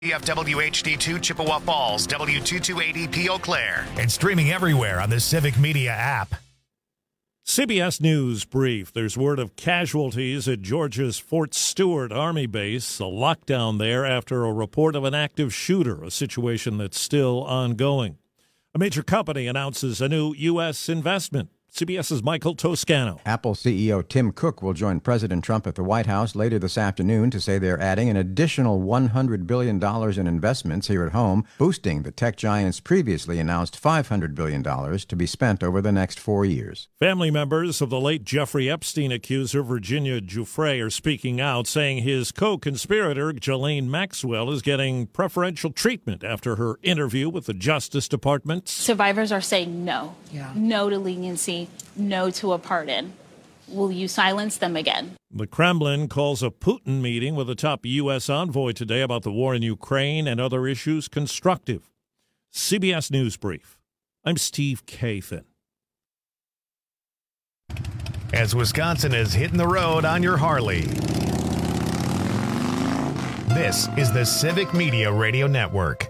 WFWHD2 Chippewa Falls, W228EP Eau Claire, and streaming everywhere on the Civic Media app. CBS News Brief. There's word of casualties at Georgia's Fort Stewart Army Base, a lockdown there after a report of an active shooter, a situation that's still ongoing. A major company announces a new U.S. investment. CBS's Michael Toscano. Apple CEO Tim Cook will join President Trump at the White House later this afternoon to say they're adding an additional $100 billion in investments here at home, boosting the tech giant's previously announced $500 billion to be spent over the next 4 years. Family members of the late Jeffrey Epstein accuser Virginia Giuffre are speaking out, saying his co-conspirator Ghislaine Maxwell is getting preferential treatment after her interview with the Justice Department. Survivors are saying no. No to leniency. No to a pardon. Will you silence them again? The Kremlin calls a Putin meeting with a top U.S. envoy today about the war in Ukraine and other issues constructive. CBS News Brief. I'm Steve Kathan. As Wisconsin is hitting the road on your Harley, this is the Civic Media Radio Network.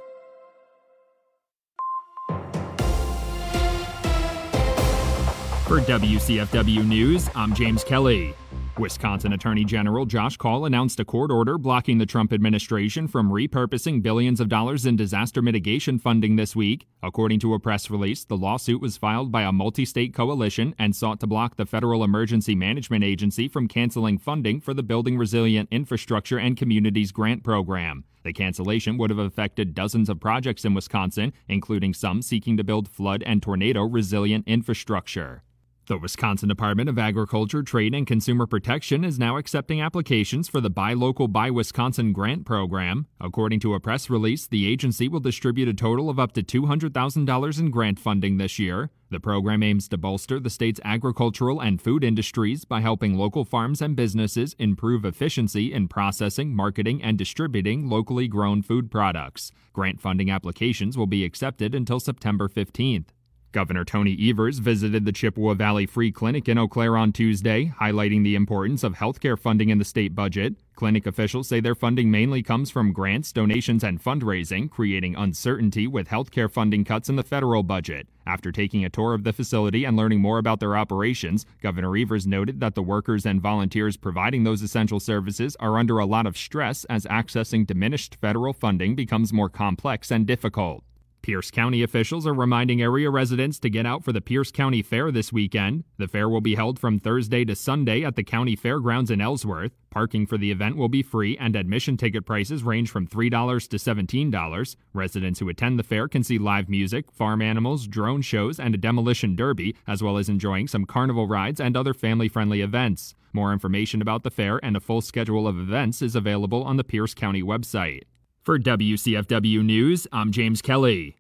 For WCFW News, I'm James Kelly. Wisconsin Attorney General Josh Kaul announced a court order blocking the Trump administration from repurposing billions of dollars in disaster mitigation funding this week. According to a press release, the lawsuit was filed by a multi-state coalition and sought to block the Federal Emergency Management Agency from canceling funding for the Building Resilient Infrastructure and Communities Grant Program. The cancellation would have affected dozens of projects in Wisconsin, including some seeking to build flood and tornado resilient infrastructure. The Wisconsin Department of Agriculture, Trade, and Consumer Protection is now accepting applications for the Buy Local, Buy Wisconsin grant program. According to a press release, the agency will distribute a total of up to $200,000 in grant funding this year. The program aims to bolster the state's agricultural and food industries by helping local farms and businesses improve efficiency in processing, marketing, and distributing locally grown food products. Grant funding applications will be accepted until September 15th. Governor Tony Evers visited the Chippewa Valley Free Clinic in Eau Claire on Tuesday, highlighting the importance of healthcare funding in the state budget. Clinic officials say their funding mainly comes from grants, donations, and fundraising, creating uncertainty with healthcare funding cuts in the federal budget. After taking a tour of the facility and learning more about their operations, Governor Evers noted that the workers and volunteers providing those essential services are under a lot of stress as accessing diminished federal funding becomes more complex and difficult. Pierce County officials are reminding area residents to get out for the Pierce County Fair this weekend. The fair will be held from Thursday to Sunday at the county fairgrounds in Ellsworth. Parking for the event will be free, and admission ticket prices range from $3 to $17. Residents who attend the fair can see live music, farm animals, drone shows, and a demolition derby, as well as enjoying some carnival rides and other family-friendly events. More information about the fair and a full schedule of events is available on the Pierce County website. For WCFW News, I'm James Kelly.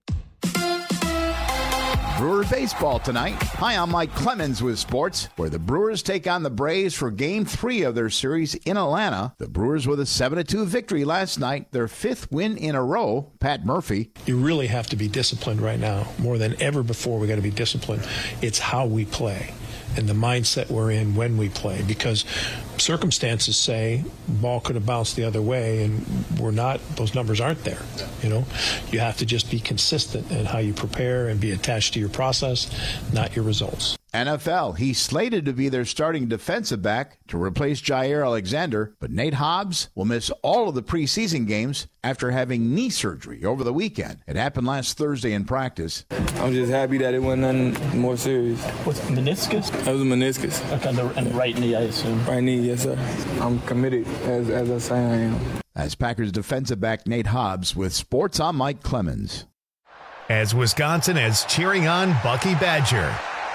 Brewer baseball tonight. Hi, I'm Mike Clemens with sports, where the Brewers take on the Braves for Game 3 of their series in Atlanta. The Brewers with a 7-2 victory last night, their 5th win in a row. Pat Murphy. You really have to be disciplined right now. More than ever before, we got to be disciplined. It's how we play and the mindset we're in when we play, because circumstances say ball could have bounced the other way, and we're not. Those numbers aren't there. You know, you have to just be consistent in how you prepare and be attached to your process, not your results. NFL, he's slated to be their starting defensive back to replace Jair Alexander, but Nate Hobbs will miss all of the preseason games after having knee surgery over the weekend. It happened last Thursday in practice. I'm just happy that it wasn't nothing more serious. What's meniscus? That was a meniscus. Okay, and right knee, I assume. Right knee, yes, sir. I'm committed, as I say I am. As Packers defensive back Nate Hobbs with sports, I'm Mike Clemens. As Wisconsin is cheering on Bucky Badger,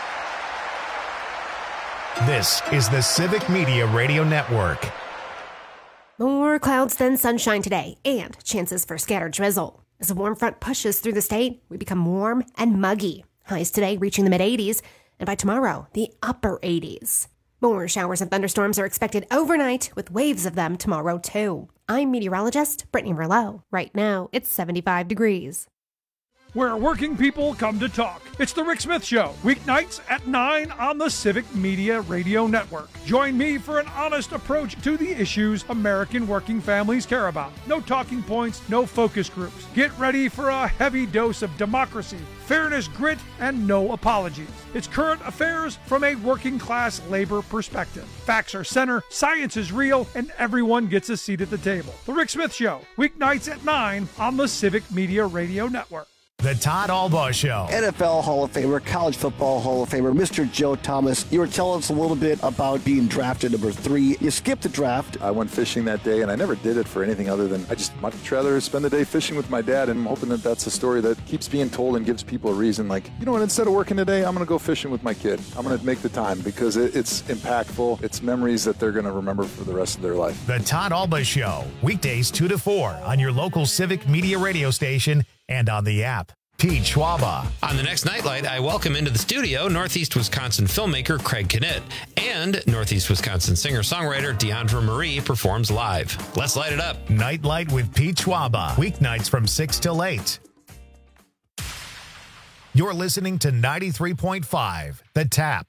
this is the Civic Media Radio Network. More clouds than sunshine today, and chances for scattered drizzle. As a warm front pushes through the state, we become warm and muggy. Highs today reaching the mid-80s, and by tomorrow, the upper 80s. More showers and thunderstorms are expected overnight, with waves of them tomorrow, too. I'm meteorologist Brittany Merlot. Right now, it's 75 degrees. where working people come to talk. It's The Rick Smith Show, weeknights at 9 on the Civic Media Radio Network. Join me for an honest approach to the issues American working families care about. No talking points, no focus groups. Get ready for a heavy dose of democracy, fairness, grit, and no apologies. It's current affairs from a working class labor perspective. Facts are center, science is real, and everyone gets a seat at the table. The Rick Smith Show, weeknights at 9 on the Civic Media Radio Network. The Todd Albaugh Show. NFL Hall of Famer, College Football Hall of Famer, Mr. Joe Thomas. You were telling us a little bit about being drafted number 3. You skipped the draft. I went fishing that day, and I never did it for anything other than I just much rather spend the day fishing with my dad, and I'm hoping that that's a story that keeps being told and gives people a reason. Like, you know what, instead of working today, I'm going to go fishing with my kid. I'm going to make the time because it's impactful. It's memories that they're going to remember for the rest of their life. The Todd Albaugh Show, weekdays 2 to 4 on your local Civic Media radio station and on the app. Pete Schwaba. On the next Nightlight, I welcome into the studio Northeast Wisconsin filmmaker Craig Knitt and Northeast Wisconsin singer-songwriter Deandra Marie performs live. Let's light it up. Nightlight with Pete Schwaba. Weeknights from 6 till 8. You're listening to 93.5, The Tap.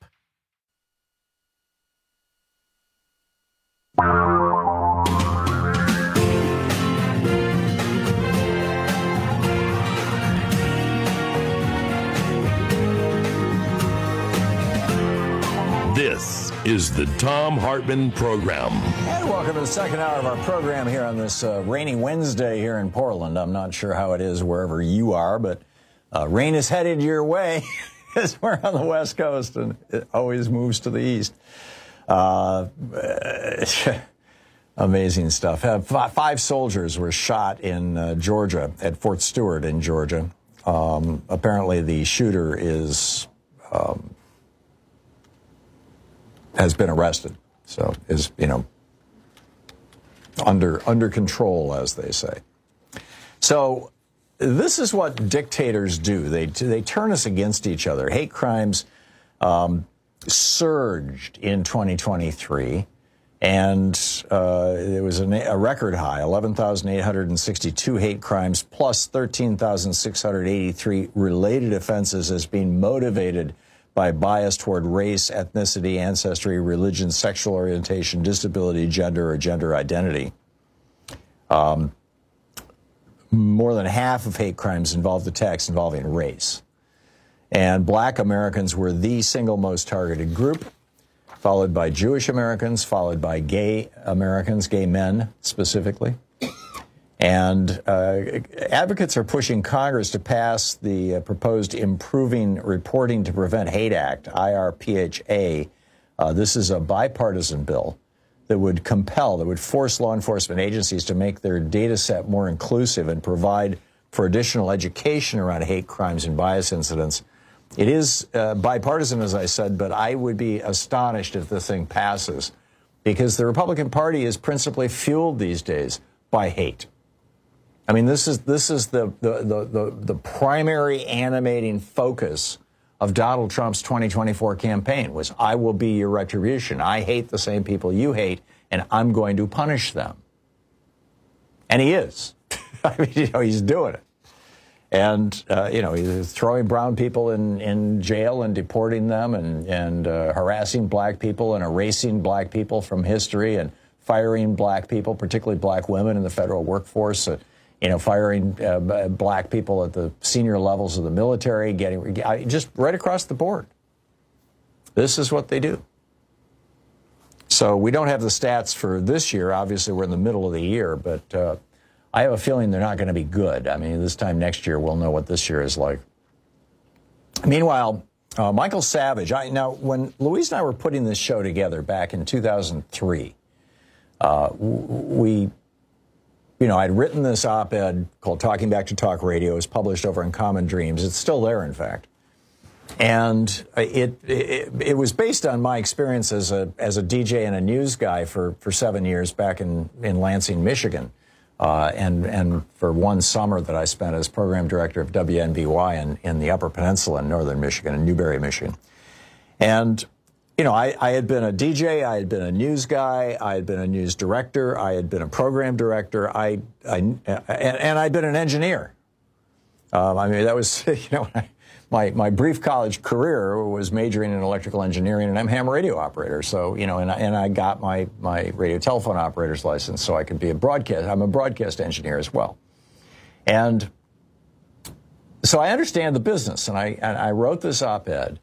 This is the Thom Hartmann Program. And welcome to the second hour of our program here on this rainy Wednesday here in Portland. I'm not sure how it is wherever you are, but rain is headed your way as we're on the West Coast, and it always moves to the east. Amazing stuff. 5 soldiers were shot in Georgia, at Fort Stewart in Georgia. Apparently the shooter has been arrested, so is, under control, as they say. So this is what dictators do. They turn us against each other. Hate crimes surged in 2023, and it was a record high, 11,862 hate crimes plus 13,683 related offenses as being motivated by bias toward race, ethnicity, ancestry, religion, sexual orientation, disability, gender, or gender identity. More than half of hate crimes involved attacks involving race. And black Americans were the single most targeted group, followed by Jewish Americans, followed by gay Americans, gay men specifically. And advocates are pushing Congress to pass the proposed Improving Reporting to Prevent Hate Act, IRPHA. This is a bipartisan bill that would force law enforcement agencies to make their data set more inclusive and provide for additional education around hate crimes and bias incidents. It is bipartisan, as I said, but I would be astonished if this thing passes, because the Republican Party is principally fueled these days by hate. I mean, this is the primary animating focus of Donald Trump's 2024 campaign was, I will be your retribution. I hate the same people you hate, and I'm going to punish them. And he is. I mean, he's doing it. And, he's throwing brown people in jail and deporting them and harassing black people and erasing black people from history and firing black people, particularly black women in the federal workforce, firing black people at the senior levels of the military, just right across the board. This is what they do. So we don't have the stats for this year. Obviously, we're in the middle of the year, but I have a feeling they're not going to be good. I mean, this time next year, we'll know what this year is like. Meanwhile, Michael Savage, now, when Louise and I were putting this show together back in 2003, I'd written this op-ed called Talking Back to Talk Radio. It was published over in Common Dreams. It's still there, in fact. And it was based on my experience as a DJ and a news guy for 7 years back in Lansing, Michigan, and for one summer that I spent as program director of WNBY in the Upper Peninsula in northern Michigan, in Newberry, Michigan. And I had been a DJ, I had been a news guy, I had been a news director, I had been a program director, and I'd been an engineer. I mean, that was, my brief college career was majoring in electrical engineering, and I'm a ham radio operator. So, and I got my radio telephone operator's license so I could be I'm a broadcast engineer as well. And so I understand the business, and I wrote this op-ed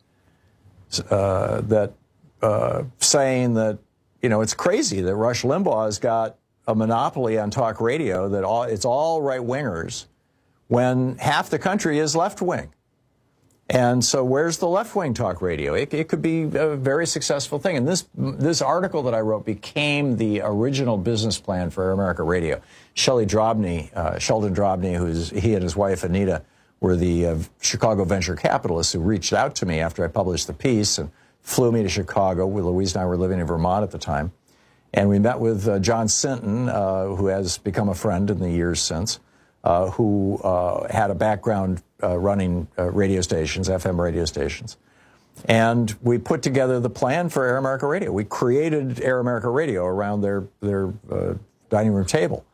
saying that, it's crazy that Rush Limbaugh has got a monopoly on talk radio, that it's all right-wingers, when half the country is left-wing. And so where's the left-wing talk radio? It could be a very successful thing. And this article that I wrote became the original business plan for Air America Radio. Sheldon Drobny, he and his wife Anita were the Chicago venture capitalists who reached out to me after I published the piece and flew me to Chicago. Louise and I were living in Vermont at the time. And we met with John Sinton, who has become a friend in the years since, who had a background running radio stations, FM radio stations. And we put together the plan for Air America Radio. We created Air America Radio around their dining room table.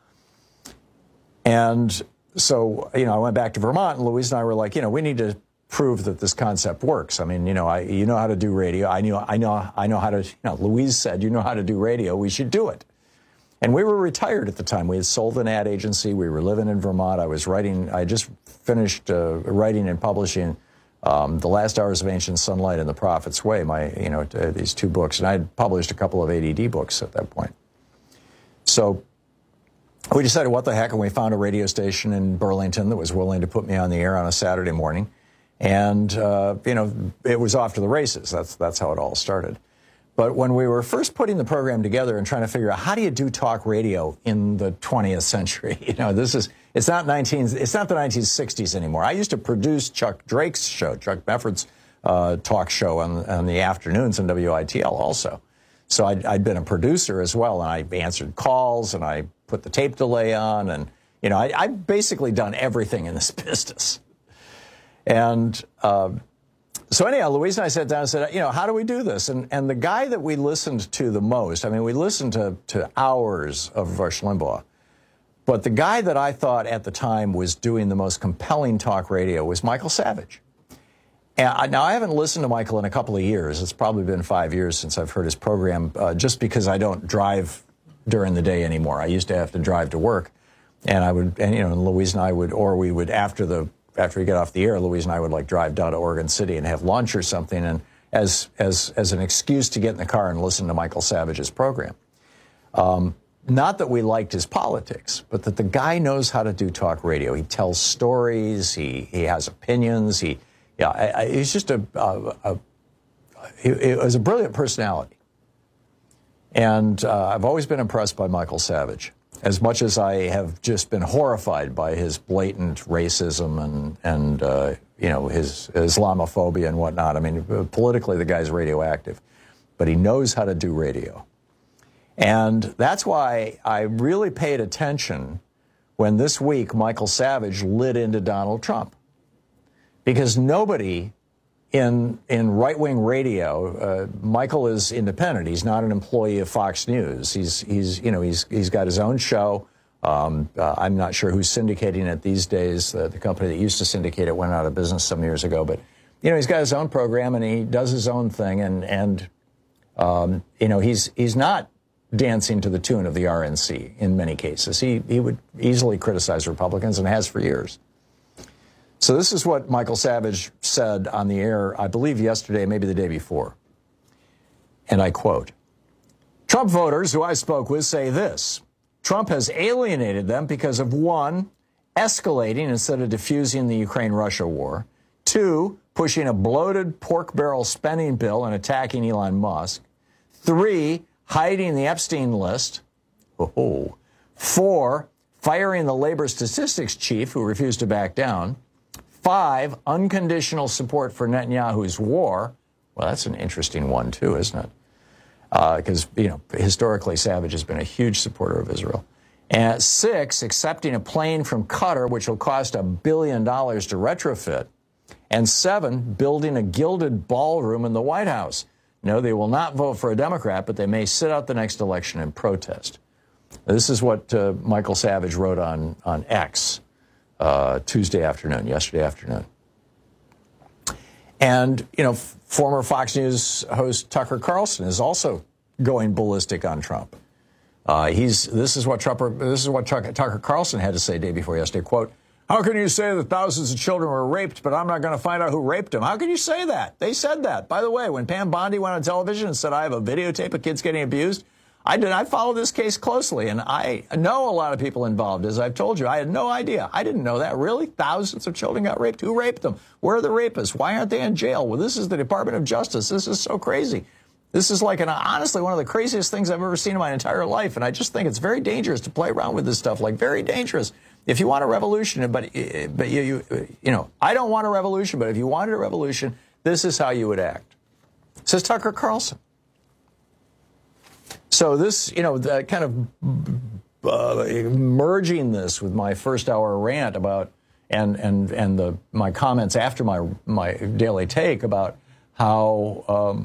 And so, I went back to Vermont, and Louise and I were like, we need to prove that this concept works. I mean, you know how to do radio. I know how to, Louise said, you know how to do radio. We should do it. And we were retired at the time. We had sold an ad agency. We were living in Vermont. I just finished writing and publishing The Last Hours of Ancient Sunlight and The Prophet's Way, these two books. And I had published a couple of ADD books at that point. So we decided, what the heck, and we found a radio station in Burlington that was willing to put me on the air on a Saturday morning. And, it was off to the races. That's how it all started. But when we were first putting the program together and trying to figure out how do you do talk radio in the 20th century, it's not the 1960s anymore. I used to produce Chuck Drake's show, Chuck Mefford's talk show on the afternoons in WITL also. So I'd been a producer as well, and I answered calls, and I put the tape delay on, and I've basically done everything in this business. And so anyhow, Louise and I sat down and said, how do we do this? And the guy that we listened to the most, we listened to hours of Rush Limbaugh, but the guy that I thought at the time was doing the most compelling talk radio was Michael Savage. And now, I haven't listened to Michael in a couple of years. It's probably been 5 years since I've heard his program, just because I don't drive during the day anymore. I used to have to drive to work, and Louise and I would, or we would, after we get off the air, Louise and I would drive down to Oregon City and have lunch or something, and as an excuse to get in the car and listen to Michael Savage's program. Not that we liked his politics, but that the guy knows how to do talk radio. He tells stories. He has opinions. He's just he was a brilliant personality. And I've always been impressed by Michael Savage, as much as I have just been horrified by his blatant racism and his Islamophobia and whatnot. Politically, the guy's radioactive, but he knows how to do radio. And that's why I really paid attention when this week Michael Savage lit into Donald Trump. Because nobody in right-wing radio, Michael is independent. He's not an employee of Fox News. He's got his own show. I'm not sure who's syndicating it these days. The company that used to syndicate it went out of business some years ago. But he's got his own program, and he does his own thing. And he's not dancing to the tune of the RNC in many cases. He would easily criticize Republicans and has for years. So this is what Michael Savage said on the air, I believe yesterday, maybe the day before. And I quote, "Trump voters who I spoke with say this: Trump has alienated them because of 1, escalating instead of diffusing the Ukraine-Russia war, 2, pushing a bloated pork barrel spending bill and attacking Elon Musk, 3, hiding the Epstein list, 4, firing the labor statistics chief who refused to back down, 5, unconditional support for Netanyahu's war." Well, that's an interesting one, too, isn't it? Because, historically, Savage has been a huge supporter of Israel. And 6, accepting a plane from Qatar, which will cost $1 billion to retrofit. And 7, building a gilded ballroom in the White House. No, they will not vote for a Democrat, but they may sit out the next election and protest. This is what Michael Savage wrote on X yesterday afternoon. And, former Fox News host Tucker Carlson is also going ballistic on Trump. This is what Tucker Carlson had to say day before yesterday. Quote, "How can you say that thousands of children were raped, but I'm not going to find out who raped them?" How can you say that? They said that. By the way, when Pam Bondi went on television and said, "I have a videotape of kids getting abused," I followed this case closely, and I know a lot of people involved. As I've told you, I had no idea. I didn't know that. Really? Thousands of children got raped? Who raped them? Where are the rapists? Why aren't they in jail? Well, this is the Department of Justice. This is so crazy. This is honestly one of the craziest things I've ever seen in my entire life, and I just think it's very dangerous to play around with this stuff, very dangerous. If you want a revolution, but I don't want a revolution, but if you wanted a revolution, this is how you would act. Says Tucker Carlson. So this, the kind of merging this with my first hour rant about and my comments after my daily take about how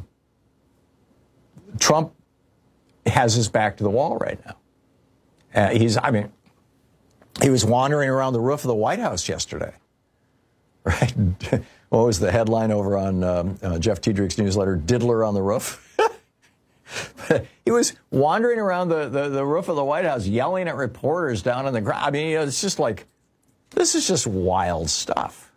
Trump has his back to the wall right now. He was wandering around the roof of the White House yesterday, right? What was the headline over on Jeff Tiedrich's newsletter? Diddler on the roof. He was wandering around the roof of the White House, yelling at reporters down on the ground. It's just this is just wild stuff.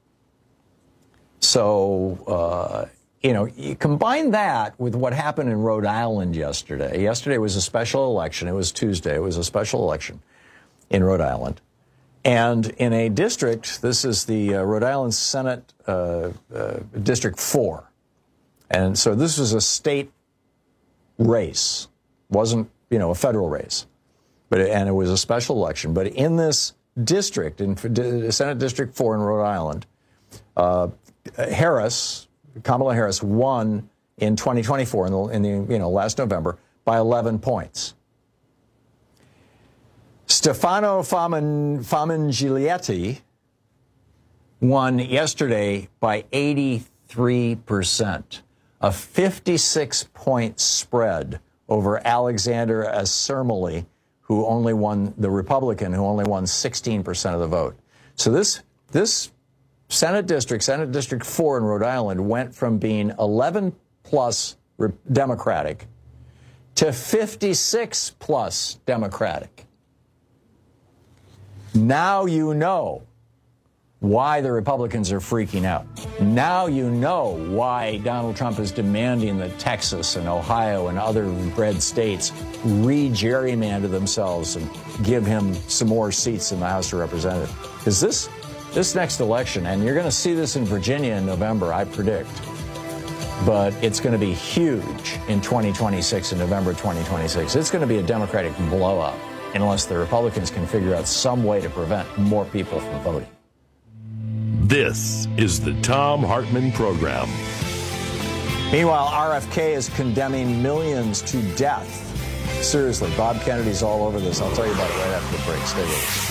So, you combine that with what happened in Rhode Island yesterday. Yesterday was a special election. It was Tuesday. It was a special election in Rhode Island. And in a district, this is the Rhode Island Senate District 4. And so this was a state race. Wasn't, a federal race. And it was a special election. But in this district, in Senate District 4 in Rhode Island, Kamala Harris won in 2024 in the last November by 11 points. Stefano Famigilietti won yesterday by 83%, a 56-point spread over Alexander Assermoli, the Republican, who only won 16% of the vote. So this Senate District 4 in Rhode Island went from being 11-plus Democratic to 56-plus Democratic. Now you know why the Republicans are freaking out. Now you know why Donald Trump is demanding that Texas and Ohio and other red states re-gerrymander themselves and give him some more seats in the House of Representatives. Because this next election, and you're going to see this in Virginia in November, I predict, but it's going to be huge in 2026, in November 2026. It's going to be a Democratic blow-up unless the Republicans can figure out some way to prevent more people from voting. This is the Thom Hartmann Program. Meanwhile, RFK is condemning millions to death. Seriously, Bob Kennedy's all over this. I'll tell you about it right after the break. Stay with us.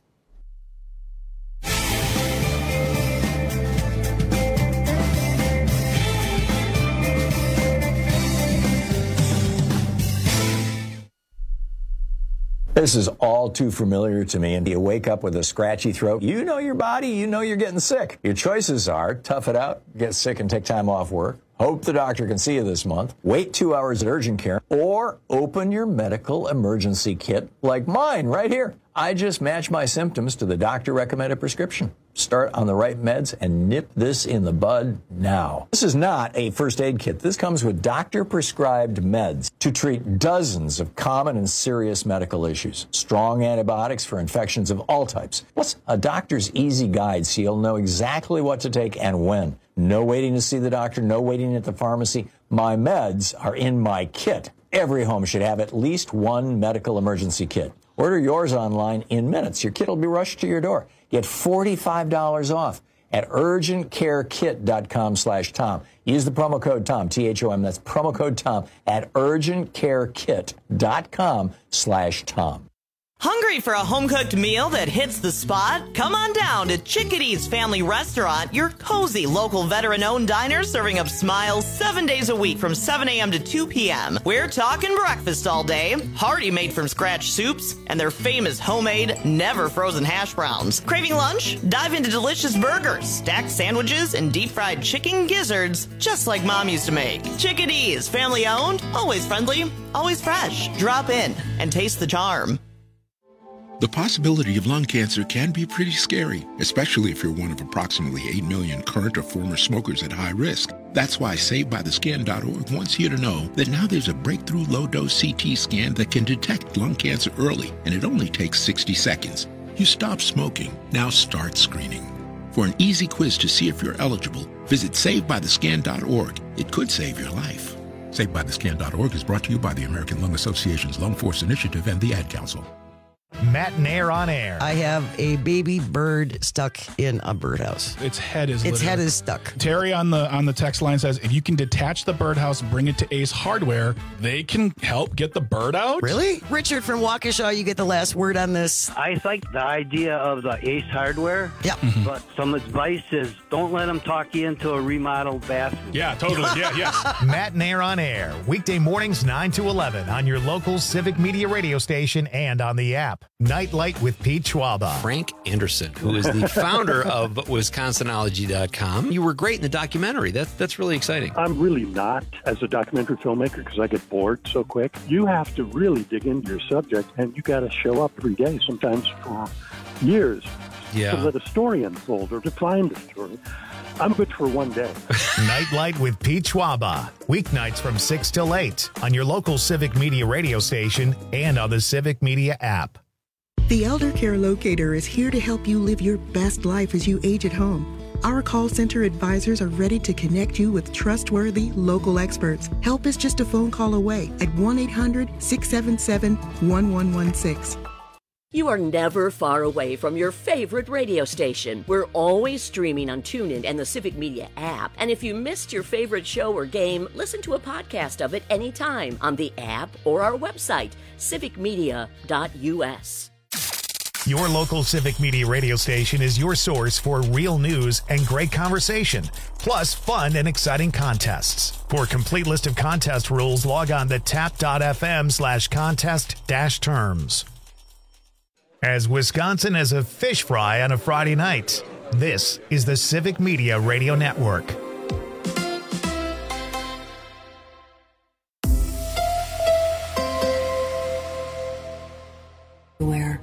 This is all too familiar to me, and you wake up with a scratchy throat. You know your body, you know you're getting sick. Your choices are tough it out, get sick and take time off work, hope the doctor can see you this month, wait 2 hours at urgent care, or open your medical emergency kit like mine right here. I just match my symptoms to the doctor-recommended prescription. Start on the right meds and nip this in the bud now. This is not a first aid kit. This comes with doctor-prescribed meds to treat dozens of common and serious medical issues. Strong antibiotics for infections of all types. Plus, a doctor's easy guide so you'll know exactly what to take and when. No waiting to see the doctor, no waiting at the pharmacy. My meds are in my kit. Every home should have at least one medical emergency kit. Order yours online in minutes. Your kit will be rushed to your door. Get $45 off at urgentcarekit.com/Tom. Use the promo code Tom, T-H-O-M. That's promo code Tom at urgentcarekit.com/Tom. Hungry for a home-cooked meal that hits the spot? Come on down to Chickadee's Family Restaurant, your cozy local veteran-owned diner serving up smiles 7 days a week from 7 a.m. to 2 p.m. We're talking breakfast all day, hearty made-from-scratch soups, and their famous homemade, never-frozen hash browns. Craving lunch? Dive into delicious burgers, stacked sandwiches, and deep-fried chicken gizzards, just like Mom used to make. Chickadee's, family-owned, always friendly, always fresh. Drop in and taste the charm. The possibility of lung cancer can be pretty scary, especially if you're one of approximately 8 million current or former smokers at high risk. That's why SaveByTheScan.org wants you to know that now there's a breakthrough low-dose CT scan that can detect lung cancer early, and it only takes 60 seconds. You stop smoking, now start screening. For an easy quiz to see if you're eligible, visit SaveByTheScan.org. It could save your life. SaveByTheScan.org is brought to you by the American Lung Association's Lung Force Initiative and the Ad Council. Matt Nair on air. I have a baby bird stuck in a birdhouse. Its head is stuck. Terry on the text line says, if you can detach the birdhouse, bring it to Ace Hardware, they can help get the bird out. Really? Richard from Waukesha, you get the last word on this. I like the idea of the Ace Hardware. Yep. But some advice is don't let them talk you into a remodeled bathroom. Yeah, totally. Yeah. Matt Nair on air. Weekday mornings 9 to 11 on your local Civic Media radio station and on the app. Nightlight with Pete Schwaba. Frank Anderson, who is the founder of Wisconsinology.com. You were great in the documentary. That's really exciting. I'm really not as a documentary filmmaker because I get bored so quick. You have to really dig into your subject, and you got to show up every day, sometimes for years, to let a story unfold or to find a story. I'm good for one day. Nightlight with Pete Schwaba. Weeknights from 6 till 8 on your local Civic Media radio station and on the Civic Media app. The Elder Care Locator is here to help you live your best life as you age at home. Our call center advisors are ready to connect you with trustworthy local experts. Help is just a phone call away at 1-800-677-1116. You are never far away from your favorite radio station. We're always streaming on TuneIn and the Civic Media app. And if you missed your favorite show or game, listen to a podcast of it anytime on the app or our website, civicmedia.us. Your local Civic Media radio station is your source for real news and great conversation, plus fun and exciting contests. For a complete list of contest rules, log on to tap.fm/contest-terms. As Wisconsin has a fish fry on a Friday night, this is the Civic Media Radio Network. Where?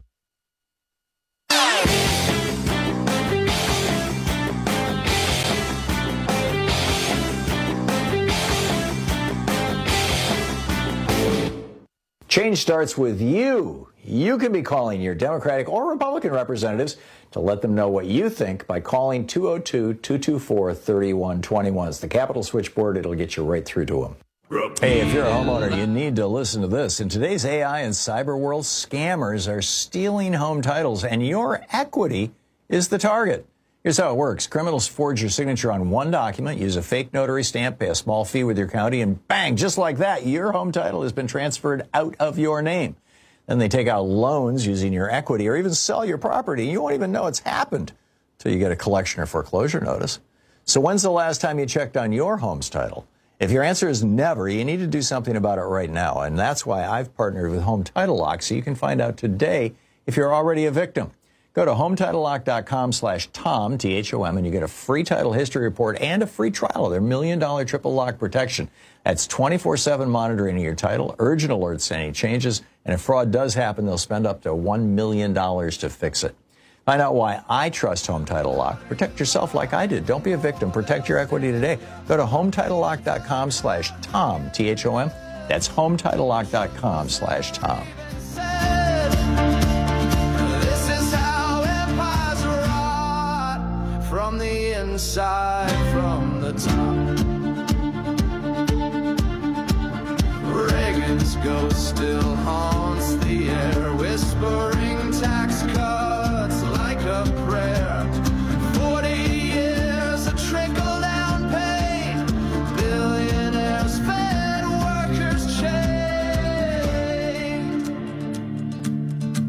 Change starts with you. You can be calling your Democratic or Republican representatives to let them know what you think by calling 202-224-3121. It's the Capitol switchboard. It'll get you right through to them. Hey, if you're a homeowner, you need to listen to this. In today's AI and cyber world, scammers are stealing home titles, and your equity is the target. Here's how it works. Criminals forge your signature on one document, use a fake notary stamp, pay a small fee with your county, and bang, just like that, your home title has been transferred out of your name. Then they take out loans using your equity or even sell your property. You won't even know it's happened until you get a collection or foreclosure notice. So when's the last time you checked on your home's title? If your answer is never, you need to do something about it right now. And that's why I've partnered with Home Title Lock, so you can find out today if you're already a victim. Go to HometitleLock.com/Tom, T-H-O-M, and you get a free title history report and a free trial of their $1 million triple lock protection. That's 24/7 monitoring of your title, urgent alerts to any changes, and if fraud does happen, they'll spend up to $1 million to fix it. Find out why I trust Home Title Lock. Protect yourself like I did. Don't be a victim. Protect your equity today. Go to HometitleLock.com/Tom, T-H-O-M. That's HometitleLock.com/Tom. From the inside, from the top. Reagan's ghost still haunts the air, whispering tax cuts like a prayer. 40 years of trickle-down pain, billionaires fed, workers chained.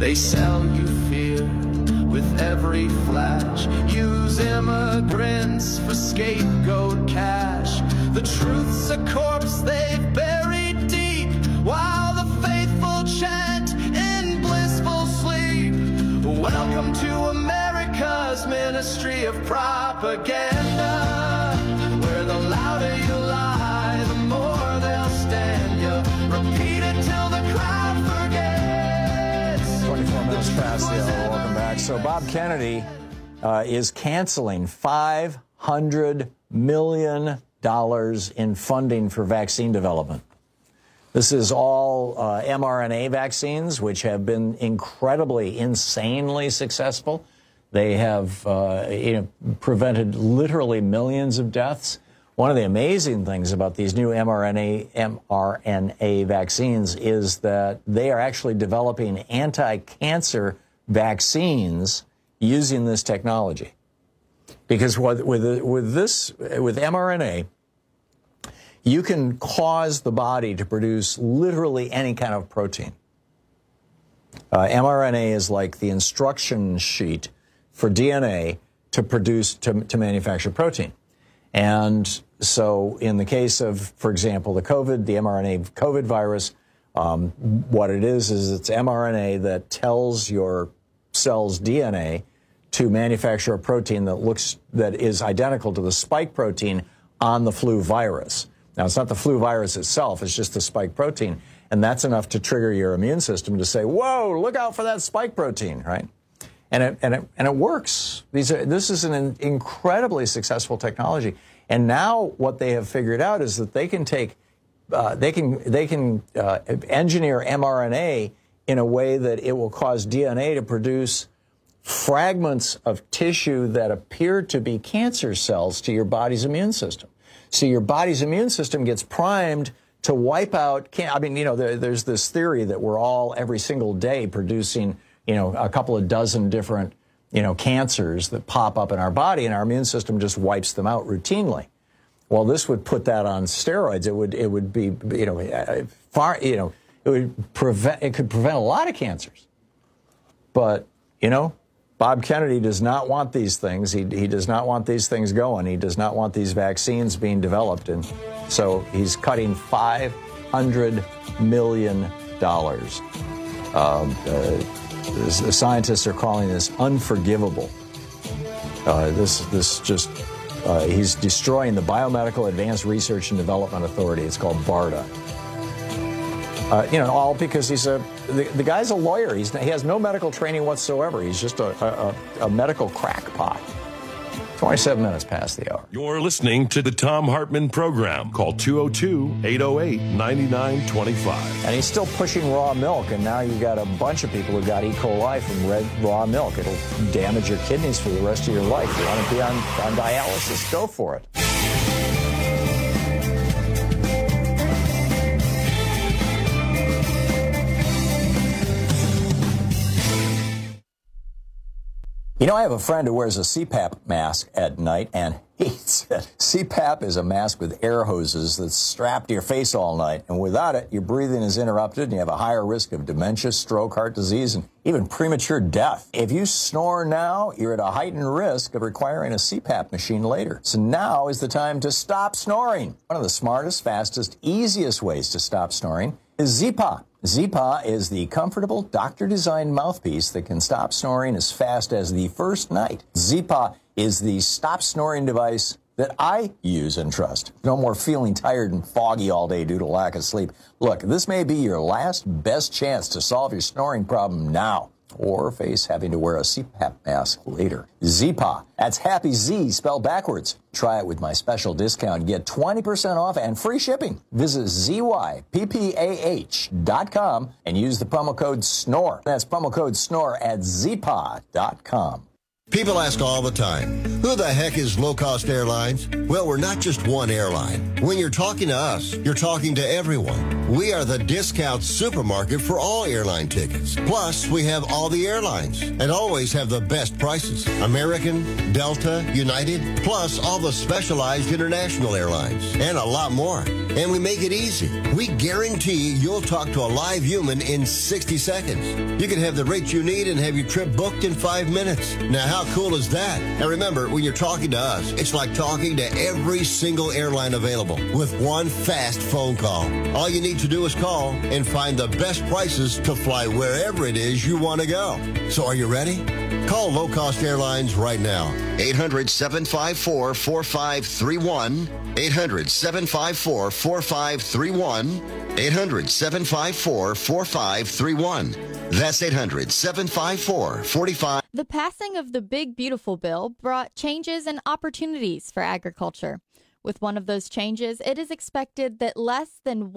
They sell you fear with every flash. Use immigrants for scapegoat cash. The truth's a corpse they've buried deep, while the faithful chant in blissful sleep. Welcome to America's Ministry of Propaganda, where the louder you lie, the more they'll stand you. Repeat it till the crowd forgets. 24 minutes past the hour. Welcome back. So Bob Kennedy is canceling $500 million in funding for vaccine development. This is all mRNA vaccines, which have been incredibly, insanely successful. They have prevented literally millions of deaths. One of the amazing things about these new mRNA vaccines is that they are actually developing anti-cancer vaccines using this technology. Because with mRNA, you can cause the body to produce literally any kind of protein. mRNA is like the instruction sheet for DNA to produce, to manufacture protein. And so in the case of, for example, the mRNA COVID virus, what it is it's mRNA that tells your cell's DNA to manufacture a protein that is identical to the spike protein on the flu virus. Now, it's not the flu virus itself, it's just the spike protein. And that's enough to trigger your immune system to say, whoa, look out for that spike protein, right? And it works. This is an incredibly successful technology. And now what they have figured out is that they can take, they can engineer mRNA in a way that it will cause DNA to produce fragments of tissue that appear to be cancer cells to your body's immune system. So your body's immune system gets primed to wipe out, there's this theory that we're all every single day producing, a couple of dozen different, cancers that pop up in our body, and our immune system just wipes them out routinely. Well, this would put that on steroids. It would be, it could prevent a lot of cancers. But, Bob Kennedy does not want these things. He does not want these things going. He does not want these vaccines being developed. And so he's cutting $500 million. The scientists are calling this unforgivable. He's destroying the Biomedical Advanced Research and Development Authority. It's called BARDA. All because the guy's a lawyer. He has no medical training whatsoever. He's just a medical crackpot. 27 minutes past the hour. You're listening to the Thom Hartmann Program. Call 202-808-9925. And he's still pushing raw milk, and now you got a bunch of people who got E. coli from raw milk. It'll damage your kidneys for the rest of your life. You want to be on dialysis, go for it. I have a friend who wears a CPAP mask at night and hates it. CPAP is a mask with air hoses that's strapped to your face all night, and without it, your breathing is interrupted and you have a higher risk of dementia, stroke, heart disease, and even premature death. If you snore now, you're at a heightened risk of requiring a CPAP machine later. So now is the time to stop snoring. One of the smartest, fastest, easiest ways to stop snoring is Zyppah. Zyppah is the comfortable, doctor-designed mouthpiece that can stop snoring as fast as the first night. Zyppah is the stop snoring device that I use and trust. No more feeling tired and foggy all day due to lack of sleep. Look, this may be your last best chance to solve your snoring problem now, or face having to wear a CPAP mask later. Zyppah. That's Happy Z spelled backwards. Try it with my special discount. Get 20% off and free shipping. Visit ZYPPAH.com and use the promo code SNORE. That's promo code SNORE at Zyppah.com. People ask all the time, who the heck is Low Cost Airlines? Well, we're not just one airline. When you're talking to us, you're talking to everyone. We are the discount supermarket for all airline tickets. Plus, we have all the airlines and always have the best prices. American, Delta, United, plus all the specialized international airlines and a lot more. And we make it easy. We guarantee you'll talk to a live human in 60 seconds. You can have the rate you need and have your trip booked in 5 minutes. Now, how cool is that? And remember, when you're talking to us, it's like talking to every single airline available with one fast phone call. All you need to do is call and find the best prices to fly wherever it is you want to go. So are you ready? Call Low Cost Airlines right now. 800-754-4531. 800-754-4531. 800-754-4531. That's 800-754-4531. The passing of the Big Beautiful Bill brought changes and opportunities for agriculture. With one of those changes, it is expected that less than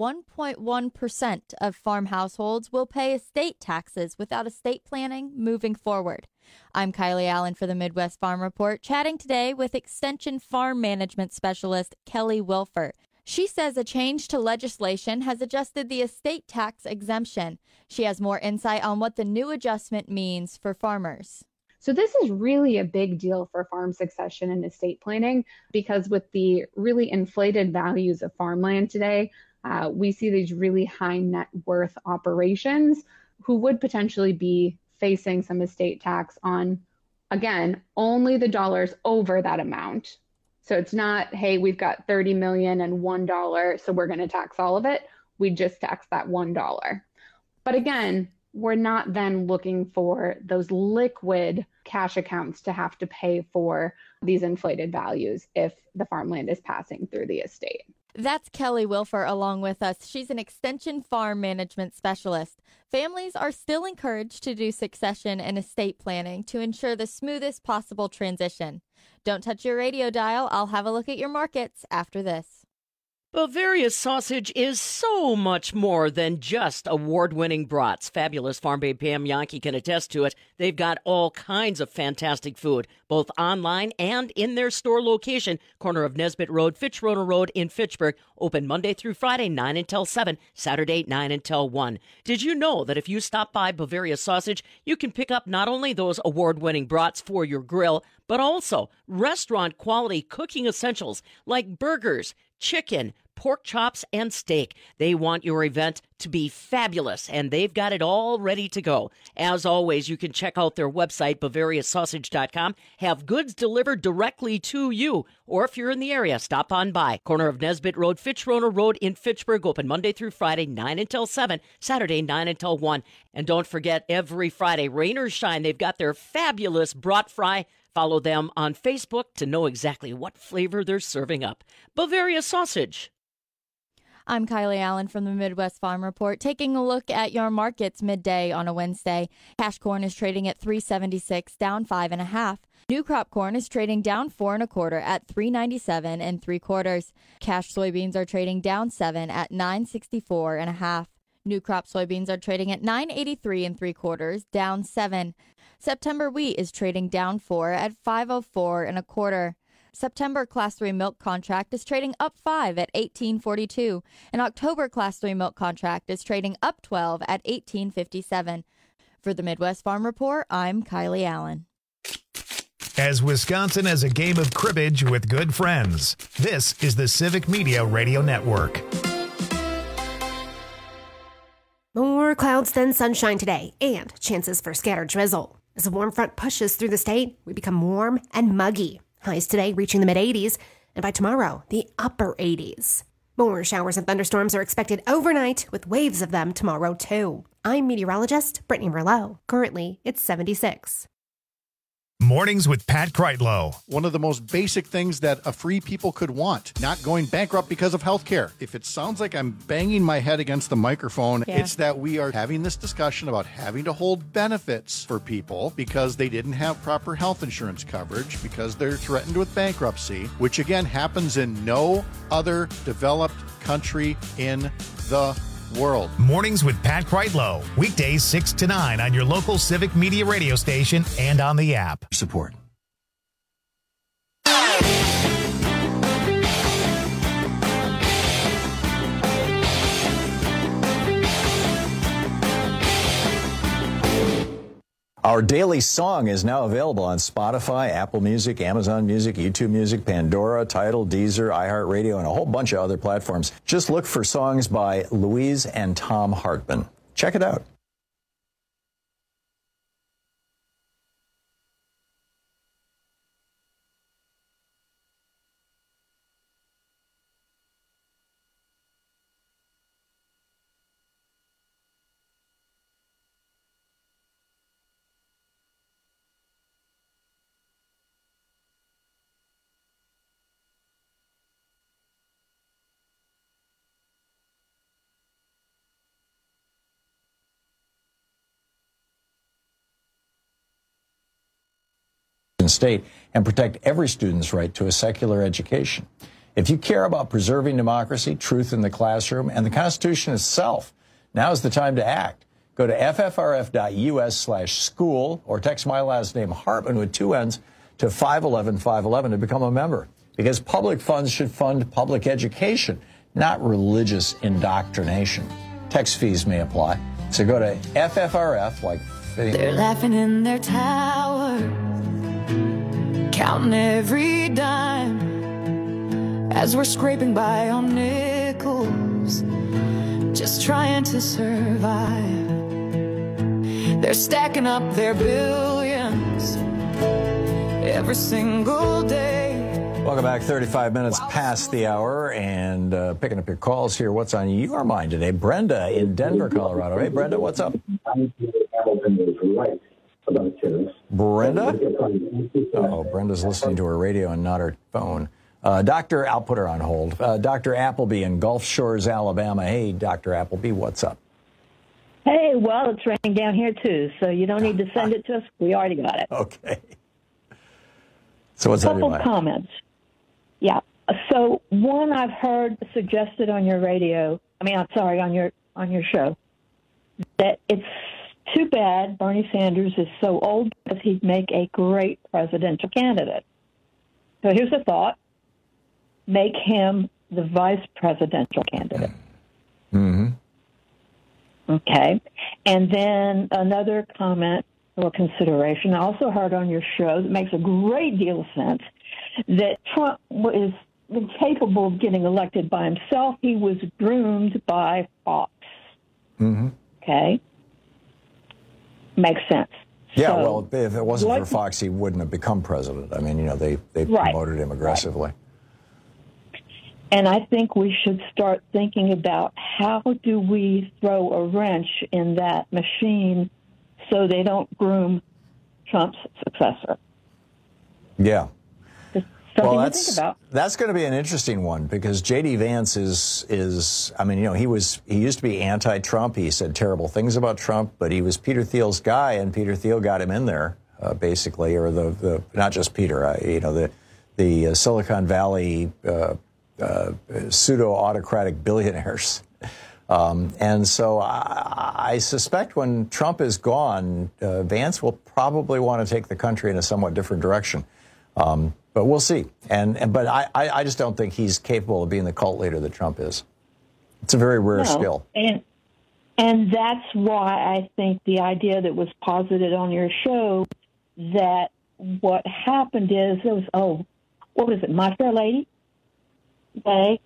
1.1% of farm households will pay estate taxes without estate planning moving forward. I'm Kylie Allen for the Midwest Farm Report, chatting today with Extension Farm Management Specialist Kelly Wilfer. She says a change to legislation has adjusted the estate tax exemption. She has more insight on what the new adjustment means for farmers. So this is really a big deal for farm succession and estate planning, because with the really inflated values of farmland today, we see these really high net worth operations who would potentially be facing some estate tax on, again, only the dollars over that amount. So it's not, hey, we've got 30 million and $1, so we're going to tax all of it. We just tax that $1. But again, we're not then looking for those liquid cash accounts to have to pay for these inflated values if the farmland is passing through the estate. That's Kelly Wilfer along with us. She's an Extension Farm Management Specialist. Families are still encouraged to do succession and estate planning to ensure the smoothest possible transition. Don't touch your radio dial. I'll have a look at your markets after this. Bavaria Sausage is so much more than just award-winning brats. Fabulous Farm Babe Pam Yankee can attest to it. They've got all kinds of fantastic food, both online and in their store location, corner of Nesbitt Road, Fitzroy Road in Fitchburg, open Monday through Friday, 9 until 7, Saturday, 9 until 1. Did you know that if you stop by Bavaria Sausage, you can pick up not only those award-winning brats for your grill, but also restaurant-quality cooking essentials like burgers, chicken, pork chops, and steak. They want your event to be fabulous, and they've got it all ready to go. As always, you can check out their website, BavariaSausage.com, have goods delivered directly to you, or if you're in the area, stop on by. Corner of Nesbitt Road, Fitzroy Road in Fitchburg, open Monday through Friday, 9 until 7, Saturday, 9 until 1. And don't forget, every Friday, rain or shine, they've got their fabulous brat fry. Follow them on Facebook to know exactly what flavor they're serving up. Bavaria Sausage. I'm Kylie Allen from the Midwest Farm Report, taking a look at your markets midday on a Wednesday. Cash corn is trading at $3.76, down 5.5. New crop corn is trading down 4 1/4 at $3.97 3/4. Cash soybeans are trading down 7 at $9.64 1/2. New crop soybeans are trading at $9.83 3/4, down 7. September wheat is trading down 4 at $5.04 1/4. September Class 3 milk contract is trading up 5 at $18.42. An October Class 3 milk contract is trading up 12 at $18.57. For the Midwest Farm Report, I'm Kylie Allen. As Wisconsin has a game of cribbage with good friends, this is the Civic Media Radio Network. More clouds than sunshine today, and chances for scattered drizzle. As a warm front pushes through the state, we become warm and muggy. Highs today reaching the mid-80s, and by tomorrow, the upper 80s. More showers and thunderstorms are expected overnight, with waves of them tomorrow, too. I'm meteorologist Brittany Merlot. Currently, it's 76. Mornings with Pat Kreitlow. One of the most basic things that a free people could want, not going bankrupt because of health care. If it sounds like I'm banging my head against the microphone, It's that we are having this discussion about having to hold benefits for people because they didn't have proper health insurance coverage, because they're threatened with bankruptcy, which again happens in no other developed country in the world. Mornings with Pat Kreitlow. Weekdays 6 to 9 on your local Civic Media radio station and on the app. Support. Our daily song is now available on Spotify, Apple Music, Amazon Music, YouTube Music, Pandora, Tidal, Deezer, iHeartRadio, and a whole bunch of other platforms. Just look for songs by Louise and Tom Hartman. Check it out. State and protect every student's right to a secular education. If you care about preserving democracy, truth in the classroom, and the Constitution itself, now's the time to act. Go to ffrf.us/school or text my last name Hartman with 2 N's to 511-511 to become a member. Because public funds should fund public education, not religious indoctrination. Text fees may apply. So go to FFRF like... They're laughing in their tower, counting every dime as we're scraping by on nickels, just trying to survive. They're stacking up their billions every single day. Welcome back. 35 minutes past the hour, and picking up your calls here. What's on your mind today? Brenda in Denver, Colorado. Hey, Brenda, what's up? Brenda? Oh, Brenda's listening to her radio and not her phone. I'll put her on hold. Dr. Appleby in Gulf Shores, Alabama. Hey, Dr. Appleby, what's up? Hey, well, it's raining down here, too, so you don't need to send it to us. We already got it. Okay. So what's on your mind? Couple comments. Yeah. So one I've heard suggested on your radio, on your show, that it's too bad Bernie Sanders is so old because he'd make a great presidential candidate. So here's a thought. Make him the vice presidential candidate. Mm-hmm. Okay. And then another comment or consideration I also heard on your show that makes a great deal of sense, that Trump is incapable of getting elected by himself. He was groomed by Fox. Mm-hmm. Okay. Makes sense. Yeah, so, well, if it wasn't for Fox, he wouldn't have become president. I mean, they promoted him aggressively. Right. And I think we should start thinking about how do we throw a wrench in that machine so they don't groom Trump's successor. Yeah. Something to think about. That's going to be an interesting one because J.D. Vance he used to be anti-Trump. He said terrible things about Trump, but he was Peter Thiel's guy, and Peter Thiel got him in there, basically, or the not just Peter, the Silicon Valley pseudo-autocratic billionaires. And so I suspect when Trump is gone, Vance will probably want to take the country in a somewhat different direction. But we'll see. But I just don't think he's capable of being the cult leader that Trump is. It's a very rare skill. And that's why I think the idea that was posited on your show that what happened is there was, what was it, My Fair Lady? Okay.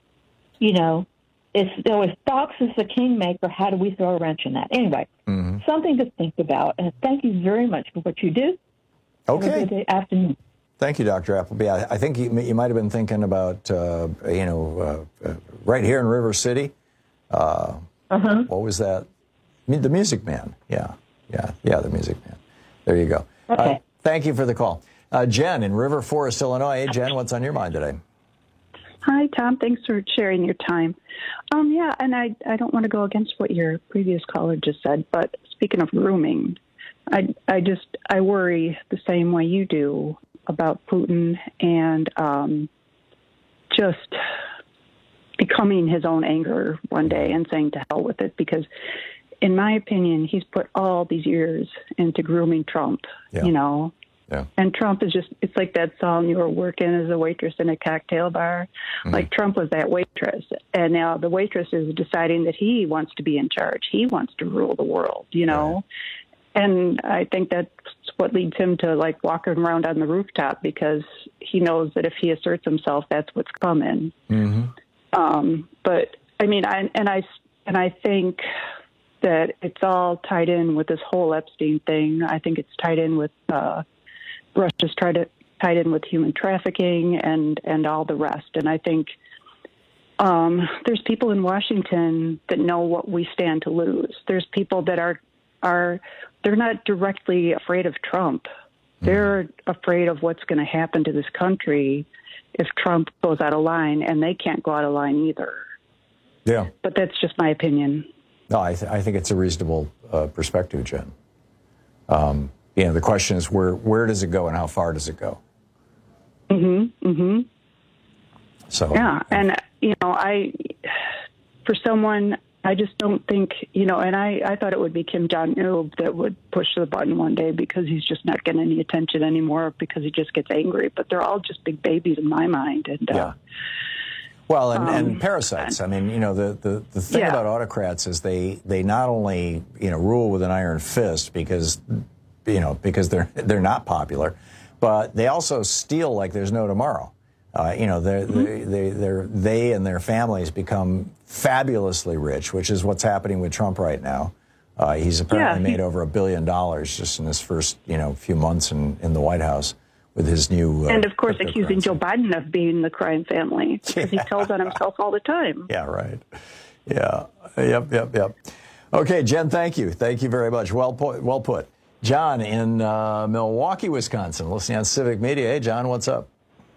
There was Fox as the kingmaker. How do we throw a wrench in that? Anyway, something to think about. And thank you very much for what you do. Okay. Have a good afternoon. Thank you, Dr. Appleby. I think you might have been thinking about, right here in River City. What was that? The Music Man. Yeah, the Music Man. There you go. Okay. Thank you for the call. Jen in River Forest, Illinois. Hey, Jen, what's on your mind today? Hi, Tom. Thanks for sharing your time. And I don't want to go against what your previous caller just said, but speaking of grooming, I worry the same way you do about Putin and just becoming his own anger one day and saying to hell with it, because in my opinion, he's put all these years into grooming Trump, Yeah. And Trump is it's like that song, you were working as a waitress in a cocktail bar. Mm-hmm. Like Trump was that waitress. And now the waitress is deciding that he wants to be in charge. He wants to rule the world, Right. And I think that's what leads him to like walking around on the rooftop, because he knows that if he asserts himself, that's what's coming. Mm-hmm. But I mean, I think that it's all tied in with this whole Epstein thing. I think it's tied in with Russia's tied in with human trafficking and all the rest. And I think there's people in Washington that know what we stand to lose. There's people that are they're not directly afraid of Trump. They're afraid of what's going to happen to this country if Trump goes out of line, and they can't go out of line either. Yeah. But that's just my opinion. No, I think it's a reasonable perspective, Jen. The question is where does it go and how far does it go? Mm-hmm. Mm-hmm. So yeah, and for someone, I just don't think, and I thought it would be Kim Jong-un that would push the button one day, because he's just not getting any attention anymore because he just gets angry. But they're all just big babies in my mind. And yeah. Well, and parasites. I mean, the thing about autocrats is they not only rule with an iron fist because they're not popular, but they also steal like there's no tomorrow. They and their families become fabulously rich, which is what's happening with Trump right now. He's apparently made over $1 billion just in his first few months in the White House with his new and of course accusing Joe Biden of being the crime family, because he tells on himself all the time. Yeah, right. Yeah. Yep. Okay, Jen, thank you very much. Well put. John in Milwaukee, Wisconsin, listening on Civic Media. Hey, John, what's up?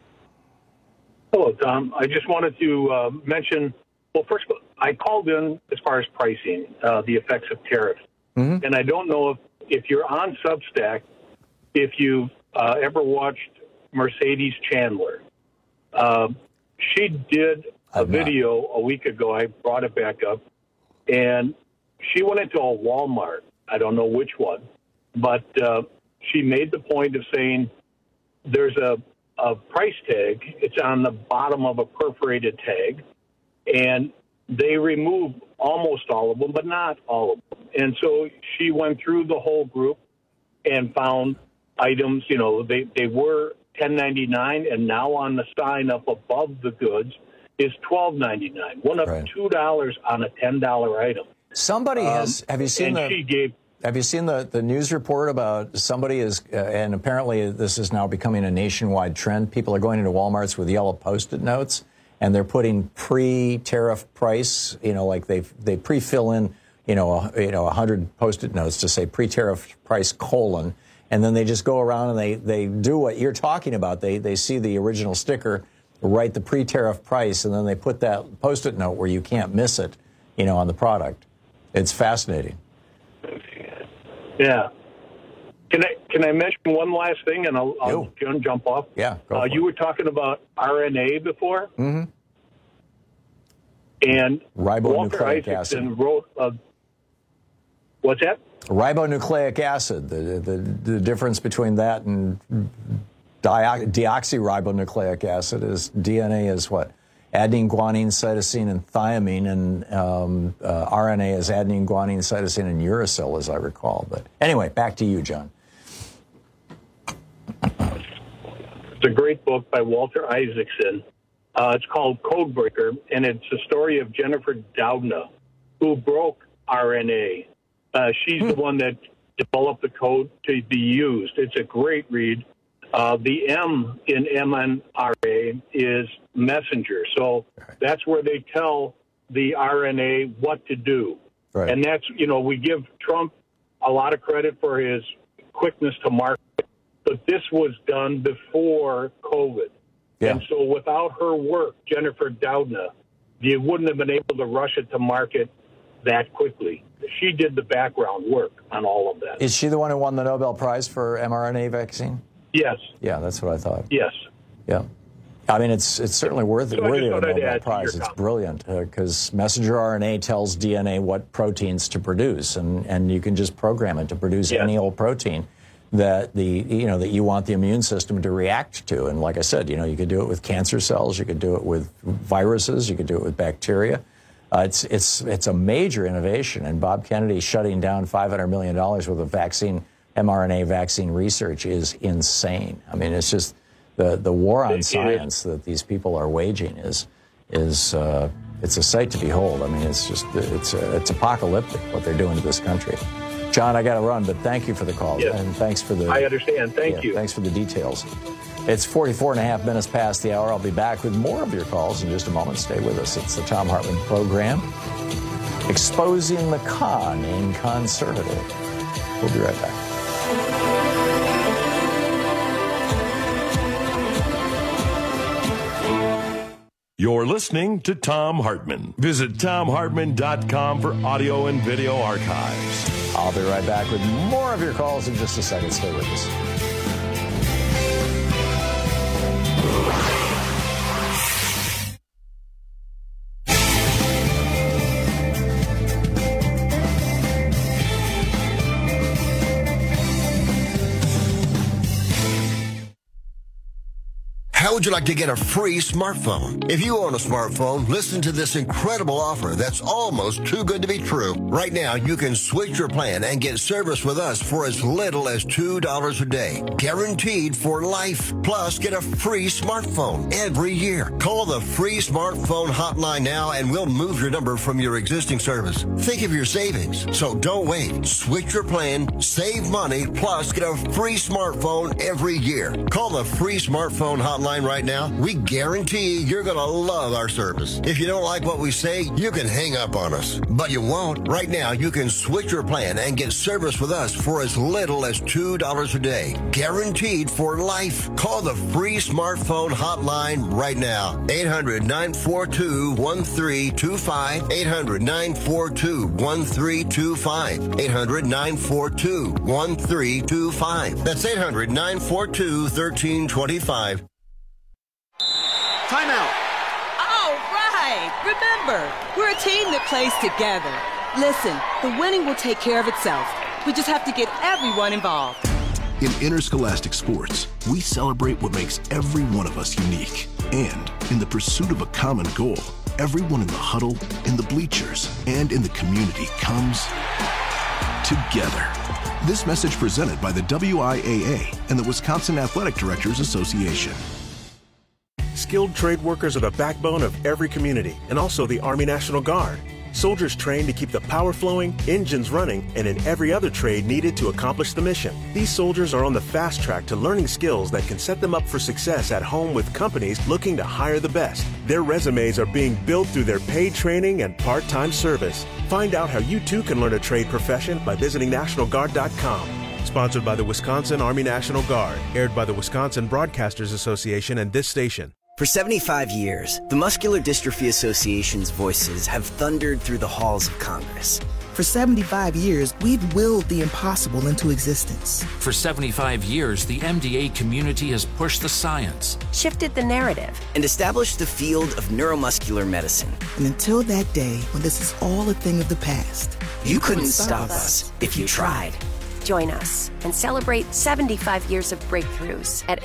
Hello, Tom. I just wanted to mention, well, first of all, I called in as far as pricing, the effects of tariffs. Mm-hmm. And I don't know if you're on Substack, if you've ever watched Mercedes Chandler. She did a video a week ago. I brought it back up. And she went into a Walmart. I don't know which one. But she made the point of saying there's a price tag. It's on the bottom of a perforated tag, and they remove almost all of them, but not all of them. And so she went through the whole group and found items, they were $10.99, and now on the sign up above the goods is $12.99. Went up $2 on a $10 item. Somebody has. Have you seen Have you seen the news report about somebody is, and apparently this is now becoming a nationwide trend. People are going into Walmarts with yellow Post-it notes, and they're putting pre-tariff price. Like they pre-fill in, 100 Post-it notes to say pre-tariff price : and then they just go around and they do what you're talking about. They see the original sticker, write the pre-tariff price, and then they put that Post-it note where you can't miss it, on the product. It's fascinating. Yeah. Can I mention one last thing, and I'll jump off? Yeah. You were talking about RNA before, mm-hmm. and ribonucleic Walter Isaacson acid wrote. What's that? Ribonucleic acid. The difference between that and deoxyribonucleic acid is DNA is what? Adenine, guanine, cytosine, and thiamine, and RNA is adenine, guanine, cytosine, and uracil, as I recall. But anyway, back to you, John. It's a great book by Walter Isaacson. It's called Codebreaker, and it's the story of Jennifer Doudna, who broke RNA. She's the one that developed the code to be used. It's a great read. The M in mRNA is messenger. So that's where they tell the RNA what to do. Right. And that's, we give Trump a lot of credit for his quickness to market, but this was done before COVID. Yeah. And so without her work, Jennifer Doudna, you wouldn't have been able to rush it to market that quickly. She did the background work on all of that. Is she the one who won the Nobel Prize for mRNA vaccine? Yes. Yeah, that's what I thought. Yes. Yeah. I mean, it's certainly worthy of a Nobel Prize. It's comment. Brilliant because messenger RNA tells DNA what proteins to produce, and you can just program it to produce any old protein that that you want the immune system to react to. And like I said, you could do it with cancer cells, you could do it with viruses, you could do it with bacteria. It's a major innovation, and Bob Kennedy shutting down $500 million worth of mRNA vaccine research is insane. I mean, it's just the war on science that these people are waging is it's a sight to behold. I mean, it's apocalyptic what they're doing to this country. John, I got to run, but thank you for the call, and thanks for the. I understand. Thank you. Thanks for the details. It's 44 and a half minutes past the hour. I'll be back with more of your calls in just a moment. Stay with us. It's the Thom Hartmann Program, exposing the con in conservative. We'll be right back. You're listening to Thom Hartmann. Visit ThomHartmann.com for audio and video archives. I'll be right back with more of your calls in just a second. Stay with us. How would you like to get a free smartphone? If you own a smartphone, listen to this incredible offer that's almost too good to be true. Right now, you can switch your plan and get service with us for as little as $2 a day. Guaranteed for life. Plus, get a free smartphone every year. Call the free smartphone hotline now and we'll move your number from your existing service. Think of your savings. So don't wait. Switch your plan, save money, plus get a free smartphone every year. Call the free smartphone hotline right now. We guarantee you're going to love our service. If you don't like what we say, you can hang up on us. But you won't. Right now, you can switch your plan and get service with us for as little as $2 a day. Guaranteed for life. Call the free smartphone hotline right now. 800-942-1325. 800-942-1325. 800-942-1325. That's 800-942-1325. Timeout. All right. Remember, we're a team that plays together. Listen, the winning will take care of itself. We just have to get everyone involved. In interscholastic sports, we celebrate what makes every one of us unique. And in the pursuit of a common goal, everyone in the huddle, in the bleachers, and in the community comes together. This message presented by the WIAA and the Wisconsin Athletic Directors Association. Skilled trade workers are the backbone of every community and also the Army National Guard. Soldiers trained to keep the power flowing, engines running, and in every other trade needed to accomplish the mission. These soldiers are on the fast track to learning skills that can set them up for success at home with companies looking to hire the best. Their resumes are being built through their paid training and part-time service. Find out how you too can learn a trade profession by visiting NationalGuard.com. Sponsored by the Wisconsin Army National Guard. Aired by the Wisconsin Broadcasters Association and this station. For 75 years, the Muscular Dystrophy Association's voices have thundered through the halls of Congress. For 75 years, we've willed the impossible into existence. For 75 years, the MDA community has pushed the science, shifted the narrative, and established the field of neuromuscular medicine. And until that day, when this is all a thing of the past, you couldn't stop us if you tried. Join us and celebrate 75 years of breakthroughs at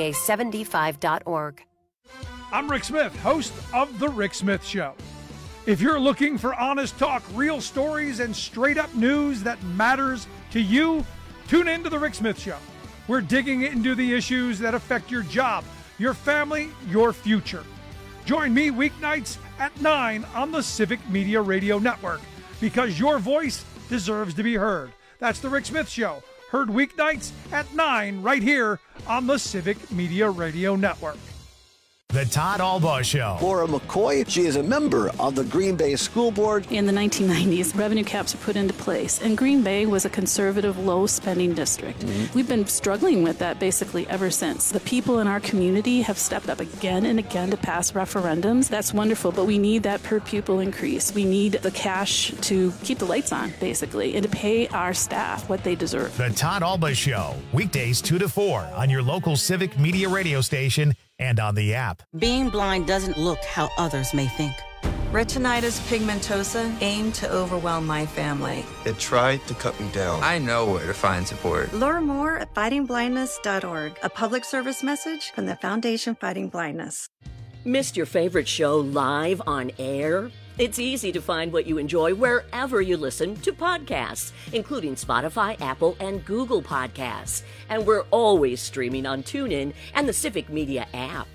MDA75.org. I'm Rick Smith, host of The Rick Smith Show. If you're looking for honest talk, real stories, and straight-up news that matters to you, tune in to The Rick Smith Show. We're digging into the issues that affect your job, your family, your future. Join me weeknights at 9 on the Civic Media Radio Network, because your voice deserves to be heard. That's The Rick Smith Show, heard weeknights at 9 right here on the Civic Media Radio Network. The Todd Albaugh Show. Laura McCoy, she is a member of the Green Bay School Board. In the 1990s, revenue caps were put into place, and Green Bay was a conservative, low-spending district. Mm-hmm. We've been struggling with that basically ever since. The people in our community have stepped up again and again to pass referendums. That's wonderful, but we need that per-pupil increase. We need the cash to keep the lights on, basically, and to pay our staff what they deserve. The Todd Albaugh Show, weekdays 2 to 4 on your local Civic Media radio station and on the app. Being blind doesn't look how others may think. Retinitis pigmentosa aimed to overwhelm my family. It tried to cut me down. I know where to find support. Learn more at fightingblindness.org, a public service message from the Foundation Fighting Blindness. Missed your favorite show live on air? It's easy to find what you enjoy wherever you listen to podcasts, including Spotify, Apple, and Google Podcasts. And we're always streaming on TuneIn and the Civic Media app.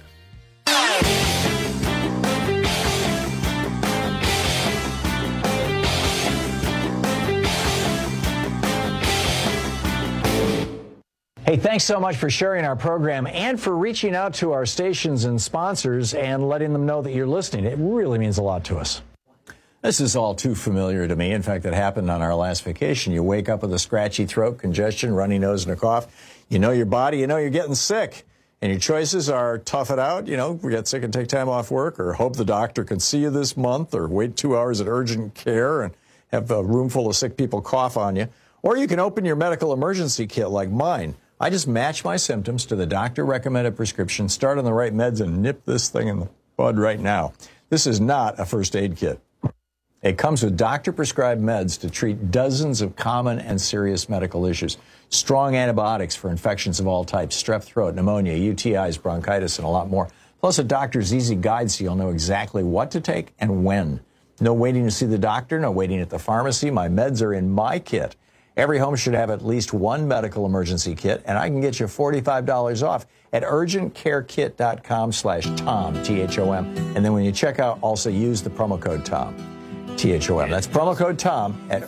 Hey, thanks so much for sharing our program and for reaching out to our stations and sponsors and letting them know that you're listening. It really means a lot to us. This is all too familiar to me. In fact, it happened on our last vacation. You wake up with a scratchy throat, congestion, runny nose, and a cough. You know your body, you know you're getting sick. And your choices are tough it out, get sick and take time off work, or hope the doctor can see you this month, or wait 2 hours at urgent care and have a room full of sick people cough on you. Or you can open your medical emergency kit like mine. I just match my symptoms to the doctor-recommended prescription, start on the right meds, and nip this thing in the bud right now. This is not a first aid kit. It comes with doctor-prescribed meds to treat dozens of common and serious medical issues. Strong antibiotics for infections of all types, strep throat, pneumonia, UTIs, bronchitis, and a lot more. Plus a doctor's easy guide so you'll know exactly what to take and when. No waiting to see the doctor, no waiting at the pharmacy. My meds are in my kit. Every home should have at least one medical emergency kit, and I can get you $45 off at urgentcarekit.com/Tom, T-H-O-M. And then when you check out, also use the promo code Tom, T-H-O-M. That's promo code Tom at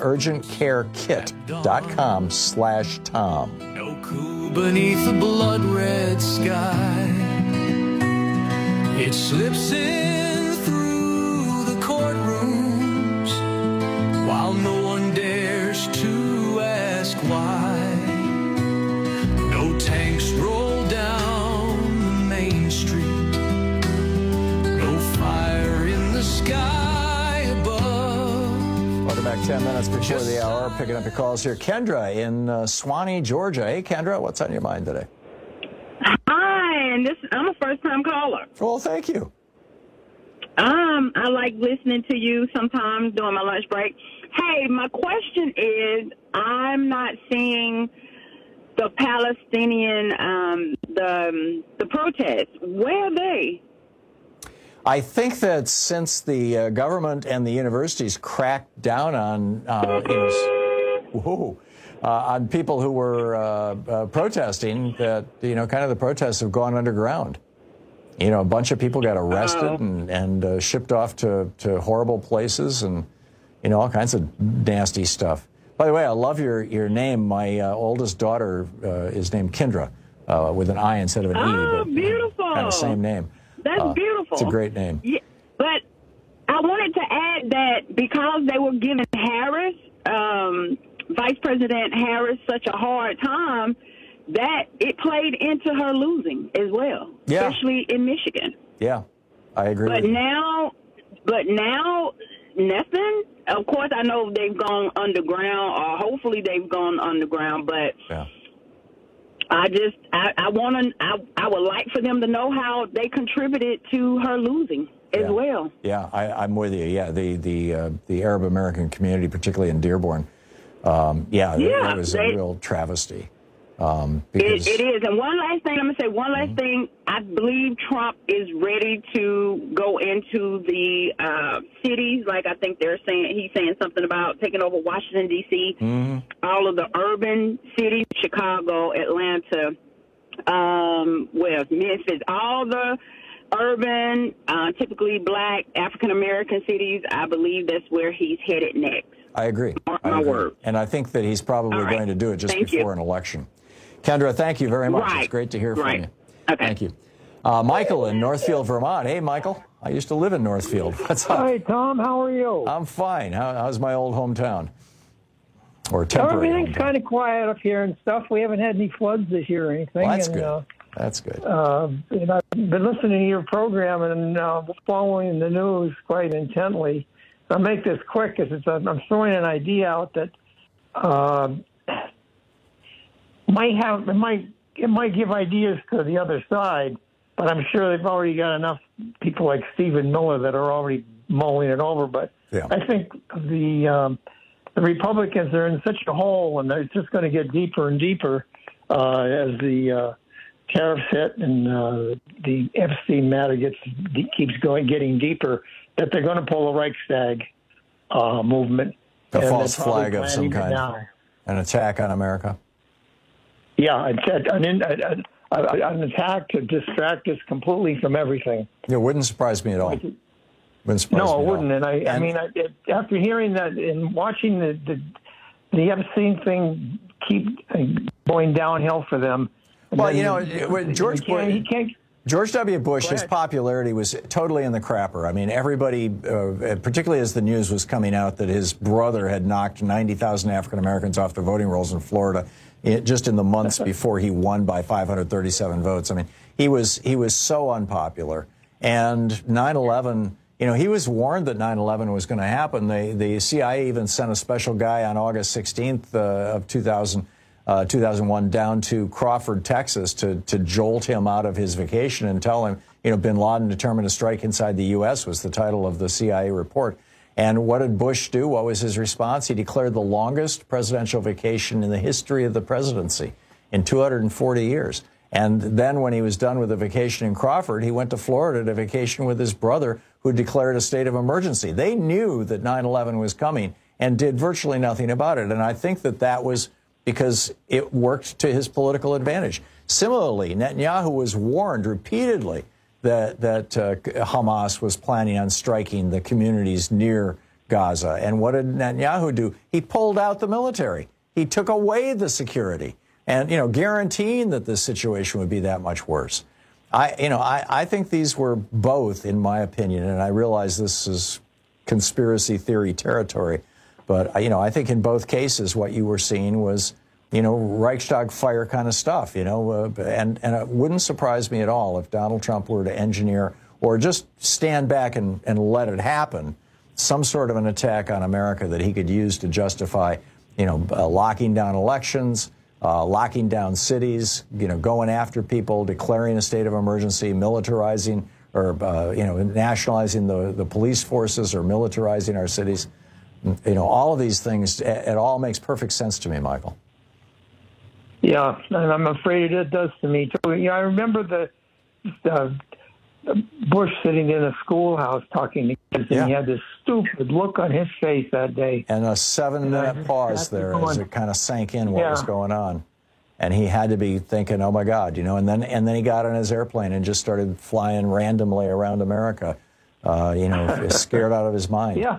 urgentcarekit.com/Tom. No cool beneath the blood red sky. It slips in through the courtrooms while no one dares to ask why. No tanks roll down the main street. No fire in the sky above. Welcome back 10 minutes before the hour. Picking up your calls here. Kendra in Swanee, Georgia. Hey, Kendra, what's on your mind today? Hi, and I'm a first-time caller. Well, thank you. I like listening to you sometimes during my lunch break. Hey, my question is, I'm not seeing the Palestinian, the protests. Where are they? I think that since the government and the universities cracked down on people who were protesting, that kind of the protests have gone underground. A bunch of people got arrested and shipped off to horrible places and all kinds of nasty stuff. By the way, I love your name. My oldest daughter is named Kendra with an I instead of an E. Oh, beautiful. Kind of same name. That's beautiful. It's a great name. Yeah, but I wanted to add that because they were giving Harris, Vice President Harris, such a hard time, that it played into her losing as well, especially in Michigan. Yeah, I agree. But now, nothing. Of course, I know they've gone underground, or hopefully they've gone underground. But I would like for them to know how they contributed to her losing as well. Yeah, I'm with you. Yeah, the Arab American community, particularly in Dearborn. That was a real travesty. It is. And one last thing, I'm going to say one last thing. I believe Trump is ready to go into the cities. Like I think he's saying something about taking over Washington, D.C., all of the urban cities, Chicago, Atlanta, Memphis, all the urban, typically black, African-American cities. I believe that's where he's headed next. I agree. My word. And I think that he's probably going to do it just before an election. Kendra, thank you very much. It's great to hear from you. Okay. Thank you. Michael in Northfield, Vermont. Hey, Michael. I used to live in Northfield. What's up? Hi, Tom. How are you? I'm fine. How's my old hometown? Or temporary Everything's kind of quiet up here and stuff. We haven't had any floods this year or anything. Well, that's good. That's good. I've been listening to your program and following the news quite intently. I'll make this quick because I'm throwing an idea out that it might give ideas to the other side, but I'm sure they've already got enough people like Stephen Miller that are already mulling it over. But I think the Republicans are in such a hole, and it's just going to get deeper and deeper as the tariffs hit and the Epstein matter getting deeper. that they're going to pull a Reichstag movement. A false flag of some kind. An attack on America? Yeah, an attack to distract us completely from everything. It wouldn't surprise me at all. No, it wouldn't. And I mean, after hearing that and watching the Epstein thing keep going downhill for them. Well, George W. Bush, his popularity was totally in the crapper. I mean, everybody, particularly as the news was coming out that his brother had knocked 90,000 African Americans off the voting rolls in Florida just in the months before he won by 537 votes. I mean, he was so unpopular. And 9/11, he was warned that 9/11 was going to happen. The CIA even sent a special guy on August 16th of 2001 down to Crawford, Texas, to jolt him out of his vacation and tell him, bin Laden determined to strike inside the U.S. was the title of the CIA report. And what did Bush do? What was his response? He declared the longest presidential vacation in the history of the presidency in 240 years. And then when he was done with the vacation in Crawford, he went to Florida to vacation with his brother, who declared a state of emergency. They knew that 9/11 was coming and did virtually nothing about it. And I think that was because it worked to his political advantage. Similarly, Netanyahu was warned repeatedly that Hamas was planning on striking the communities near Gaza. And what did Netanyahu do? He pulled out the military. He took away the security and, guaranteeing that this situation would be that much worse. I think these were both, in my opinion, and I realize this is conspiracy theory territory, but, I think in both cases what you were seeing was, Reichstag fire kind of stuff, and it wouldn't surprise me at all if Donald Trump were to engineer or just stand back and let it happen, some sort of an attack on America that he could use to justify, locking down elections, locking down cities, going after people, declaring a state of emergency, militarizing or, nationalizing the police forces or militarizing our cities. All of these things, it all makes perfect sense to me, Michael. Yeah, and I'm afraid it does to me, too. I remember the Bush sitting in a schoolhouse talking to kids, and he had this stupid look on his face that day. And a 7-minute pause there as it kind of sank in what was going on. And he had to be thinking, oh, my God, and then he got on his airplane and just started flying randomly around America, scared out of his mind. Yeah.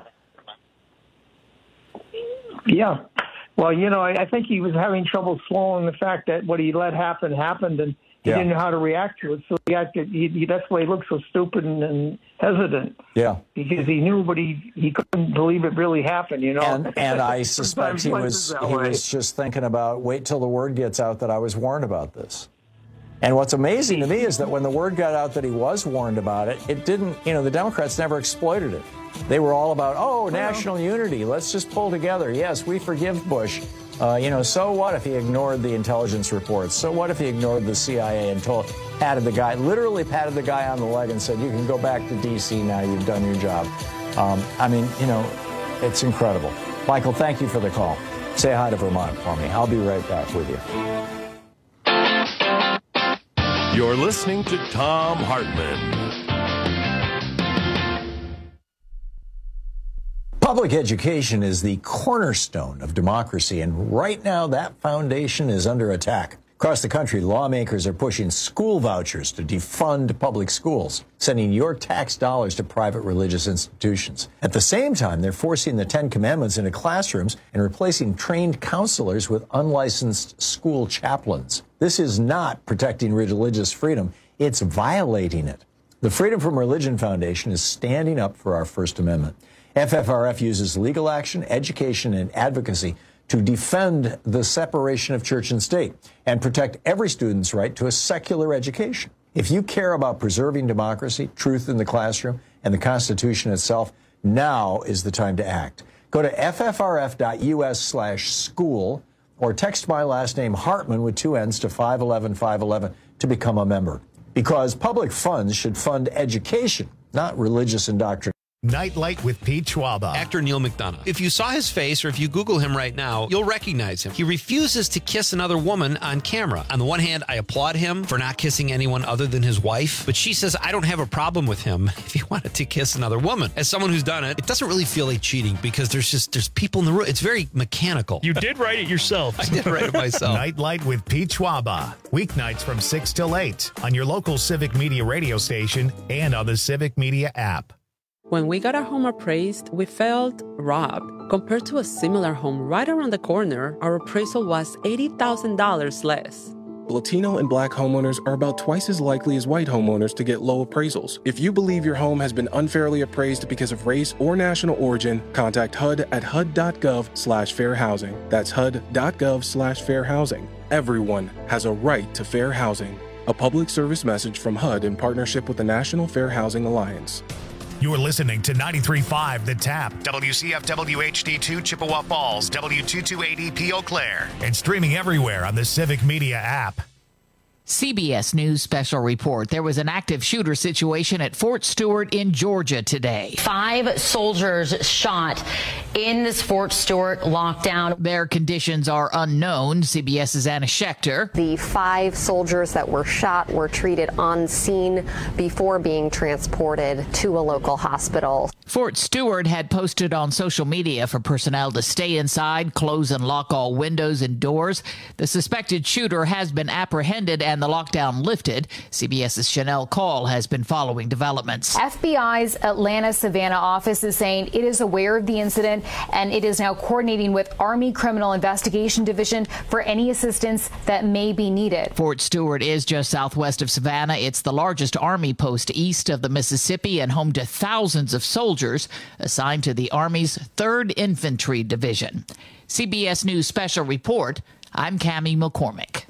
Yeah. Well, I think he was having trouble swallowing the fact that what he let happen happened, and he didn't know how to react to it. So that's why he looked so stupid and hesitant. Yeah. Because he knew, but he couldn't believe it really happened, And I suspect he was just thinking about, wait till the word gets out that I was warned about this. And what's amazing to me is that when the word got out that he was warned about it, it didn't, the Democrats never exploited it. They were all about, national unity. Let's just pull together. Yes, we forgive Bush. So what if he ignored the intelligence reports? So what if he ignored the CIA and literally patted the guy on the leg and said, you can go back to D.C. now. You've done your job. It's incredible. Michael, thank you for the call. Say hi to Vermont for me. I'll be right back with you. You're listening to Thom Hartmann. Public education is the cornerstone of democracy, and right now that foundation is under attack. Across the country, lawmakers are pushing school vouchers to defund public schools, sending your tax dollars to private religious institutions. At the same time, they're forcing the Ten Commandments into classrooms and replacing trained counselors with unlicensed school chaplains. This is not protecting religious freedom, it's violating it. The Freedom from Religion Foundation is standing up for our First Amendment. FFRF uses legal action, education, and advocacy to defend the separation of church and state and protect every student's right to a secular education. If you care about preserving democracy, truth in the classroom, and the Constitution itself, now is the time to act. Go to ffrf.us/school or text my last name Hartmann with 2 N's to 511-511 to become a member. Because public funds should fund education, not religious indoctrination. Nightlight with Pete Schwaba. Actor Neil McDonough. If you saw his face or if you Google him right now, you'll recognize him. He refuses to kiss another woman on camera. On the one hand, I applaud him for not kissing anyone other than his wife, but she says I don't have a problem with him if he wanted to kiss another woman. As someone who's done it, it doesn't really feel like cheating because there's people in the room. It's very mechanical. You did write it yourself. I did write it myself. Nightlight with Pete Schwaba. Weeknights from 6 till 8 on your local Civic Media radio station and on the Civic Media app. When we got our home appraised, we felt robbed. Compared to a similar home right around the corner, our appraisal was $80,000 less. Latino and Black homeowners are about twice as likely as white homeowners to get low appraisals. If you believe your home has been unfairly appraised because of race or national origin, contact HUD at hud.gov/fair housing. That's hud.gov/fair housing. Everyone has a right to fair housing. A public service message from HUD in partnership with the National Fair Housing Alliance. You're listening to 93.5 The Tap, WCFW HD2 Chippewa Falls, W228EP Eau Claire, and streaming everywhere on the Civic Media app. CBS News special report. There was an active shooter situation at Fort Stewart in Georgia today. 5 soldiers shot in this Fort Stewart lockdown. Their conditions are unknown. CBS's Anna Schechter. The 5 soldiers that were shot were treated on scene before being transported to a local hospital. Fort Stewart had posted on social media for personnel to stay inside, close and lock all windows and doors. The suspected shooter has been apprehended and the lockdown lifted. CBS's Chanel Call has been following developments. FBI's Atlanta Savannah office is saying it is aware of the incident and it is now coordinating with Army Criminal Investigation Division for any assistance that may be needed. Fort Stewart is just southwest of Savannah. It's the largest Army post east of the Mississippi and home to thousands of soldiers assigned to the Army's 3rd Infantry Division. CBS News Special Report. I'm Cammie McCormick.